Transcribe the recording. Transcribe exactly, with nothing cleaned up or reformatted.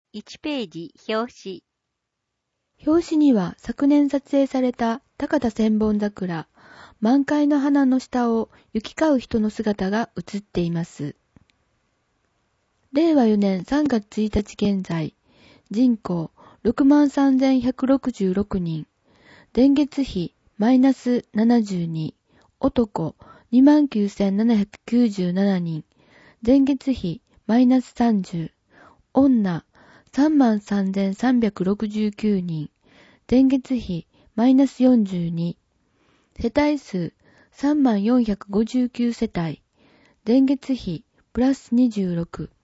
いちページ表紙。 表紙には昨年撮影された高田千本桜、満開の花の下を行き交う人の姿が写っています。れいわよねんさんがつついたち現在、人口 ろくまんさんぜんひゃくろくじゅうろくにん、前月比マイナスななじゅうに、男 にまんきゅうせんななひゃくきゅうじゅうななにん、前月比マイナスさんじゅう、女さんまんさんぜんさんびゃくろくじゅうきゅうにん、前月比マイナスよんじゅうに、世帯数さんまんよんひゃくごじゅうきゅうせたい、前月比プラスにじゅうろく。